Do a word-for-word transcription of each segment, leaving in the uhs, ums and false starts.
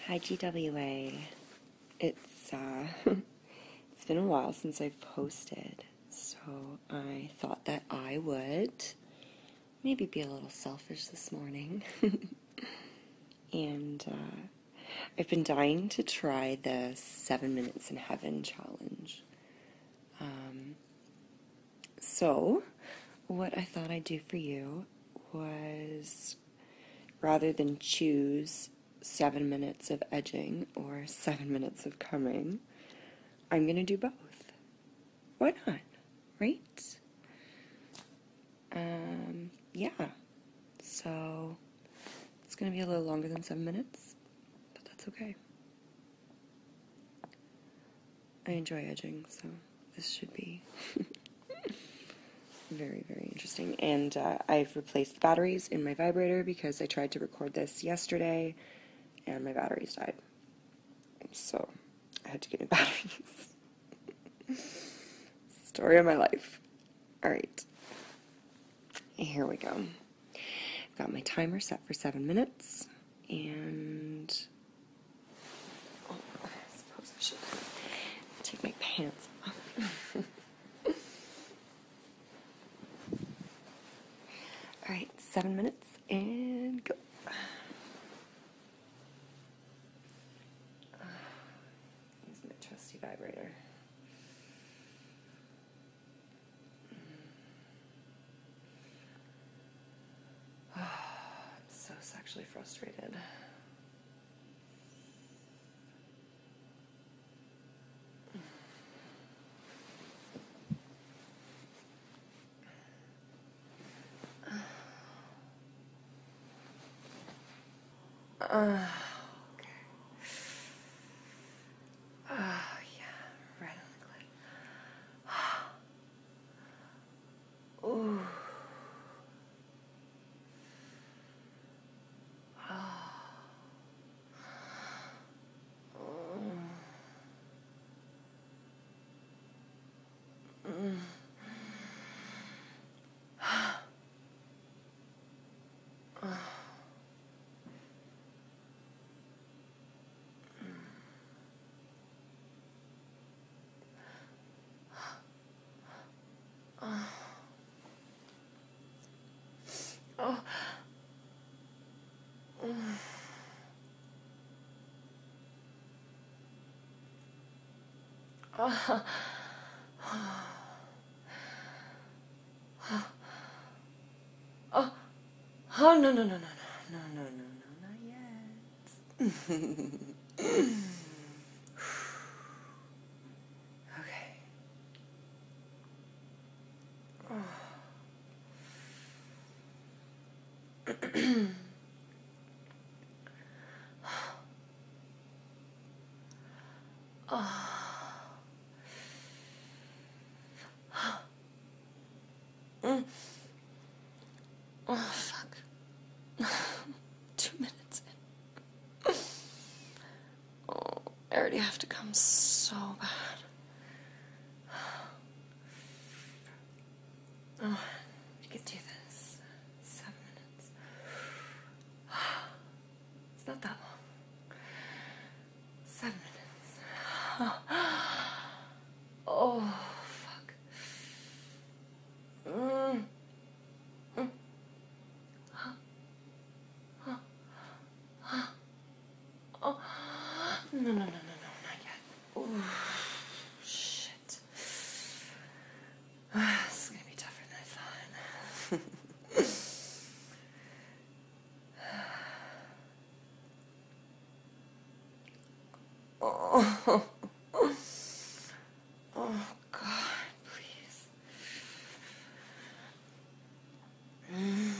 Hi G W A. It's uh, it's been a while since I've posted, so I thought that I would maybe be a little selfish this morning. and uh, I've been dying to try the Seven Minutes in Heaven challenge. Um, so what I thought I'd do for you was, rather than choose seven minutes of edging or seven minutes of coming, I'm going to do both. Why not? Right? Um, yeah. So it's going to be a little longer than seven minutes, but that's okay. I enjoy edging, so this should be very, very interesting. And uh, I've replaced the batteries in my vibrator because I tried to record this yesterday and my batteries died. So I had to get new batteries. Story of my life. All right. Here we go. I've got my timer set for seven minutes, and oh, I suppose I should take my pants off. All right, seven minutes and go. Use my trusty vibrator. I'm so sexually frustrated. Uh, okay. Oh, yeah, right on the clit. Ooh. Oh. Oh. Oh. Oh, no, no, no, no, no, no, no, no, no, not yet. Okay. Oh. Oh. Mm. Oh, fuck. Two minutes in. Oh, I already have to come so bad. Oh, you can do this. Seven minutes. It's not that long. Seven minutes. Oh, fuck. Mm. Mm. Oh, no, no, no, no, no, not yet. Oh, shit. This is gonna be tougher than I thought. Oh, oh, God, please. Mm.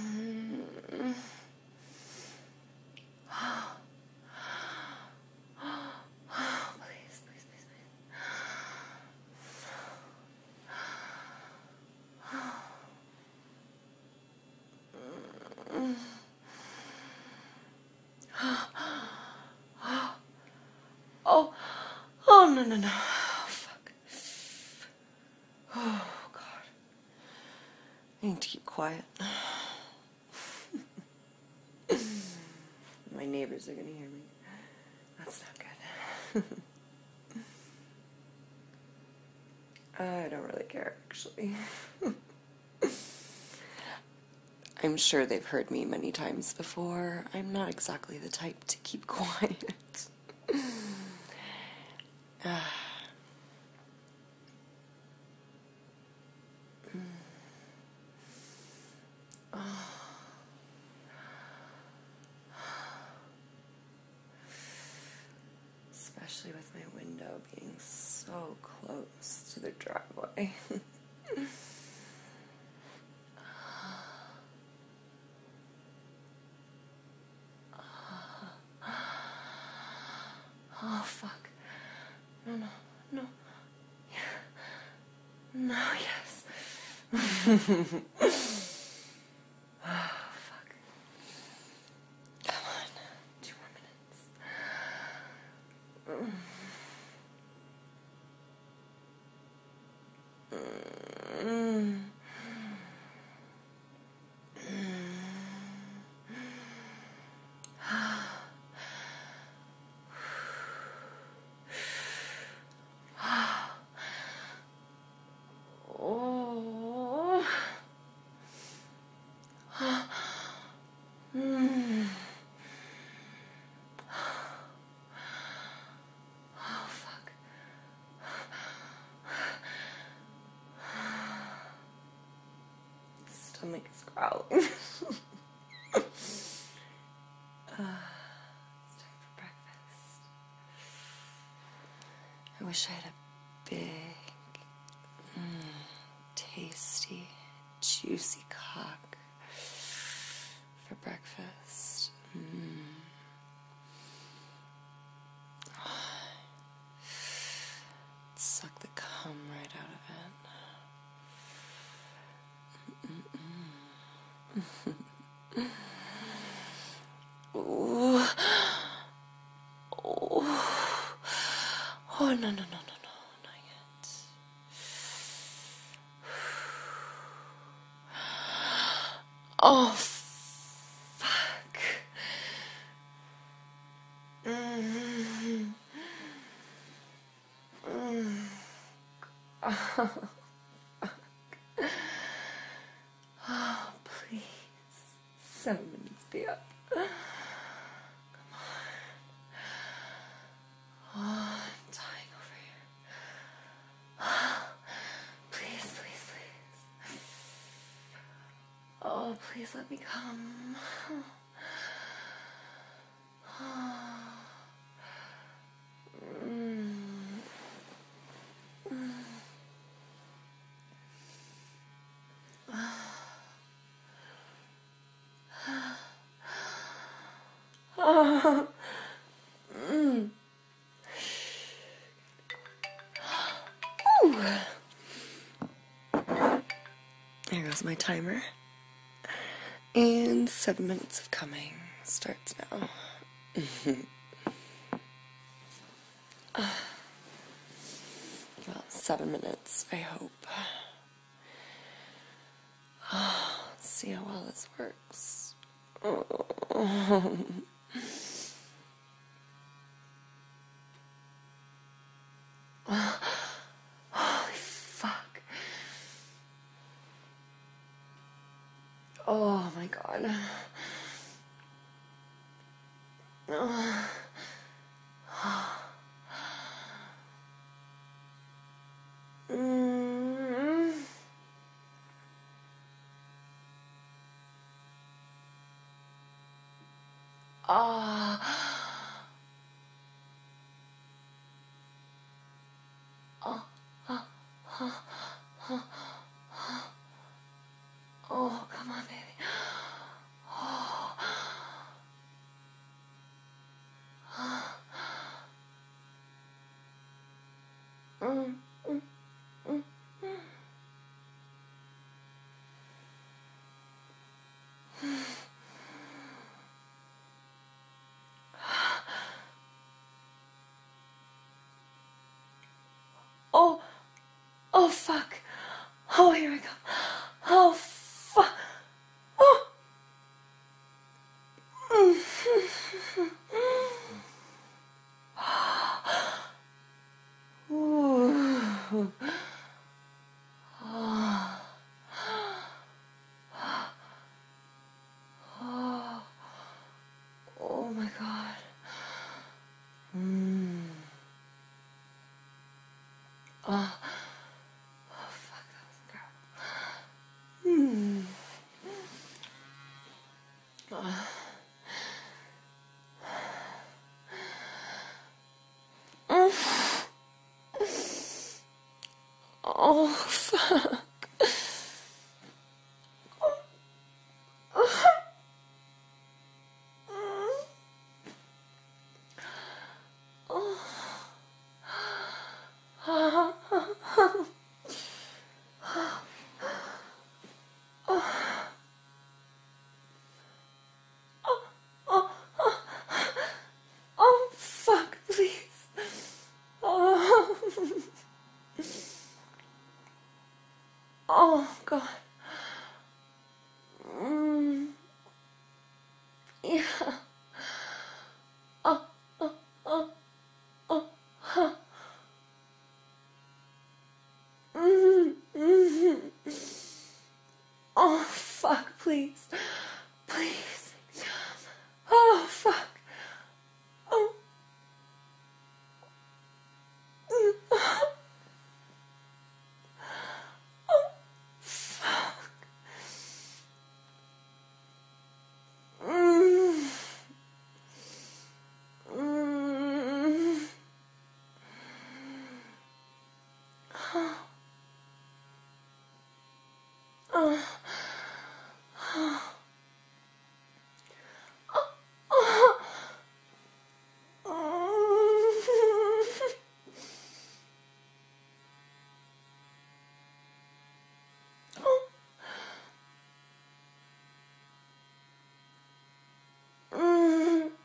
Please, please, please, please. Oh, oh, no, no, no. Oh, fuck. Oh, God. I need to keep quiet. My neighbors are gonna hear me. That's not good. I don't really care, actually. I'm sure they've heard me many times before. I'm not exactly the type to keep quiet. uh. Especially with my window being so close to the driveway. Oh, fuck. No, no, no. No, yes. Oh, fuck. Come on. Two more minutes. Mm. Oh. Mm. Oh, fuck. Stomach is growling. uh, it's time for breakfast. I wish I had a big, mm, tasty, juicy cock for breakfast. Mm. Suck the cum right out of it. Ooh. Oh. Oh, no, no, no, no, no, not yet. Oh, fuck. Mm-hmm. Mm. Oh, fuck. Oh, please. Seven minutes be up. Come on. Oh, I'm dying over here. Please, please, please. Oh, please let me come. Mm. Mm. Oh. Mm. Ooh. There goes my timer. And seven minutes of coming starts now. Well, seven minutes, I hope. Oh, let's see how well this works. Oh. Holy fuck. Oh my god. Oh. Mm. Ah. Oh. Oh. Oh. Oh. Oh, come on, baby. Oh. Mm, mm, mm, mm. Oh, oh, fuck. Oh, here I go. Oh, fuck. Oh. fuck. Oh, fuck, please. Oh, oh God. Mm. Yeah. Oh, oh, oh, oh, huh. Mm, mm. Oh, fuck, please. Please. Oh, fuck. Oh. Mm. Oh, fuck. Mm. Mm. Oh. Mm.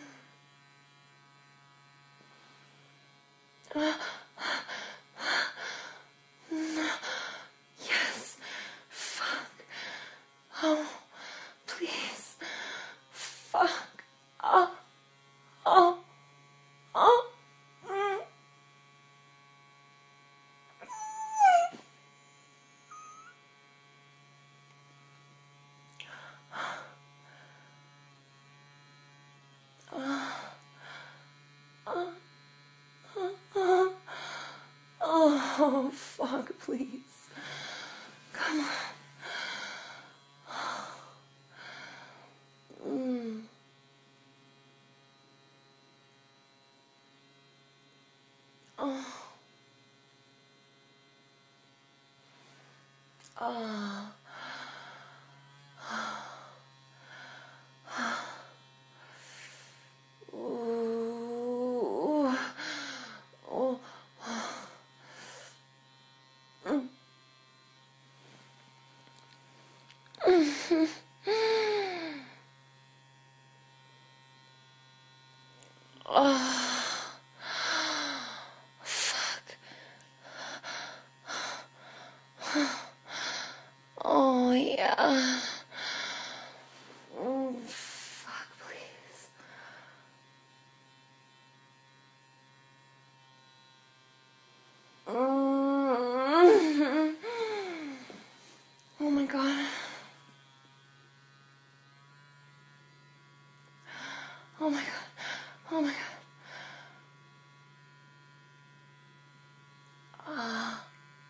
Yes. Fuck. Oh, please. Fuck. Oh, oh, oh. Mm. Oh, fuck, please. Come on. Mm. Oh. Oh. Ooh. Oh. Mm. Oh. Fuck. Oh, yeah. Oh, fuck, please. Mm. Oh, my God. Oh, my God. Oh, my God. Ah.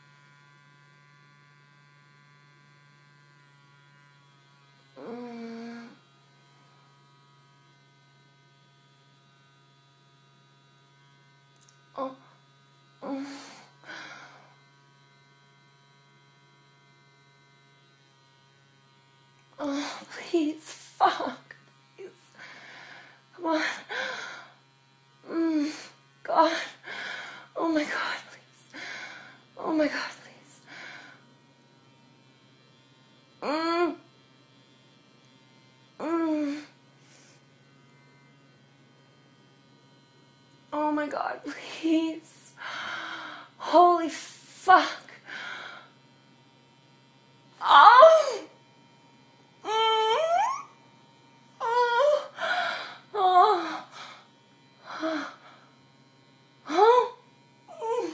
Mm. Oh. Mm. Oh, please, fuck. Please. Come on. Mm. God. Oh my God, please. Oh my God, please. Mm. Mm. Oh my God, please. Holy fuck. Oh. Mm. Oh. Oh. Oh. Mm.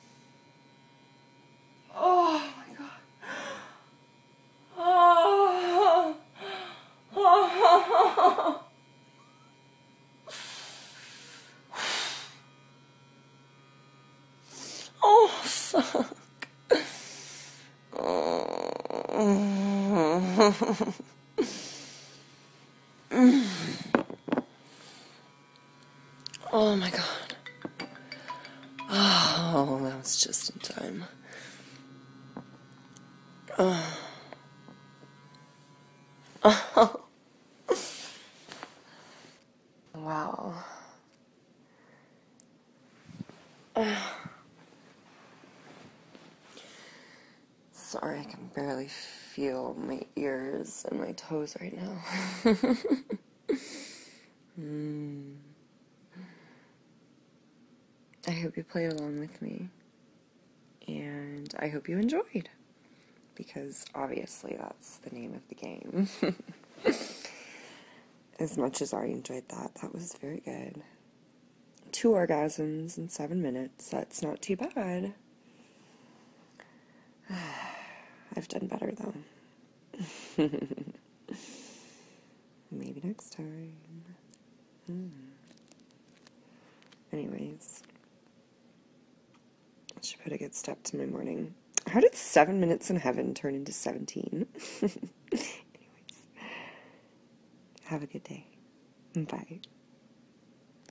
Oh my God. Oh. Oh. Oh, fuck. Oh my God. Oh, that was just in time. Wow. Sorry, I can barely feel my ears and my toes right now. mm. I hope you played along with me. And I hope you enjoyed. Because obviously that's the name of the game. As much as I enjoyed that, that was very good. Two orgasms in seven minutes. That's not too bad. I've done better, though. Maybe next time. Hmm. Anyways. I should put a good step to my morning. How did seven minutes in heaven turn into seventeen? Anyways. Have a good day. Bye.